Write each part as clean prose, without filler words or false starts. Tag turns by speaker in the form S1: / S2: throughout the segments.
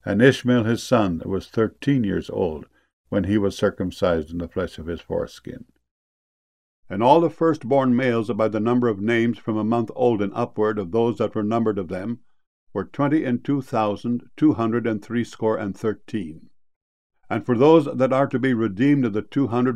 S1: And Ishmael his son was 13 years old when he was circumcised in the flesh of his foreskin. And all the firstborn males by the number of names from a month old and upward of those that were numbered of them were 22,213. And for those that are to be redeemed of the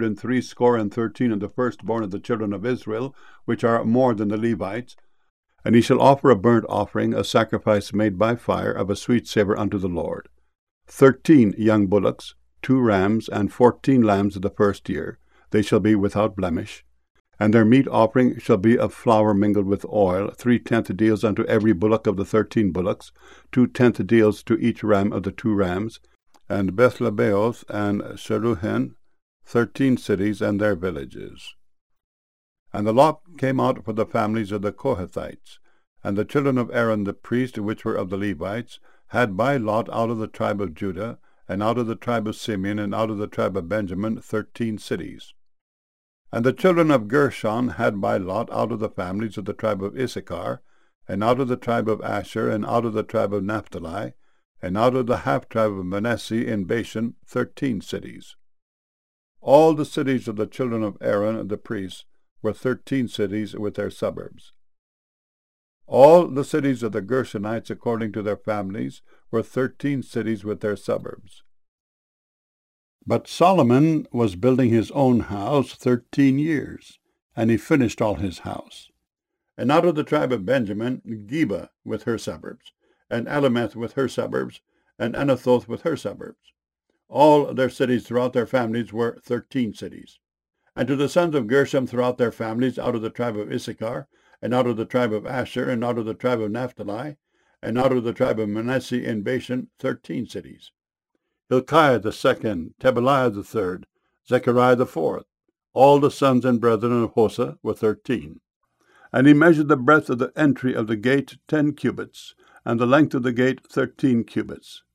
S1: 213 of the firstborn of the children of Israel, which are more than the Levites, and he shall offer a burnt offering, a sacrifice made by fire, of a sweet savour unto the Lord. 13 young bullocks, 2 rams, and 14 lambs of the first year, they shall be without blemish. And their meat offering shall be of flour mingled with oil, 3/10 deals unto every bullock of the 13 bullocks, 2/10 deals to each ram of the 2 rams, and Bethlebaoth and Sheruhen, 13 cities and their villages. And the lot came out for the families of the Kohathites, and the children of Aaron the priest, which were of the Levites, had by lot out of the tribe of Judah, and out of the tribe of Simeon, and out of the tribe of Benjamin, 13 cities. And the children of Gershon had by lot out of the families of the tribe of Issachar, and out of the tribe of Asher, and out of the tribe of Naphtali, and out of the half-tribe of Manasseh in Bashan, 13 cities. All the cities of the children of Aaron the priests were 13 cities with their suburbs. All the cities of the Gershonites according to their families were 13 cities with their suburbs. But Solomon was building his own house 13 years, and he finished all his house. And out of the tribe of Benjamin, Geba with her suburbs, and Alameth with her suburbs, and Anathoth with her suburbs. All their cities throughout their families were 13 cities. And to the sons of Gershom throughout their families, out of the tribe of Issachar, and out of the tribe of Asher, and out of the tribe of Naphtali, and out of the tribe of Manasseh in Bashan, 13 cities. Hilkiah the second, Tebaliah the third, Zechariah the fourth. All the sons and brethren of Hosah were 13. And he measured the breadth of the entry of the gate 10 cubits, and the length of the gate 13 cubits.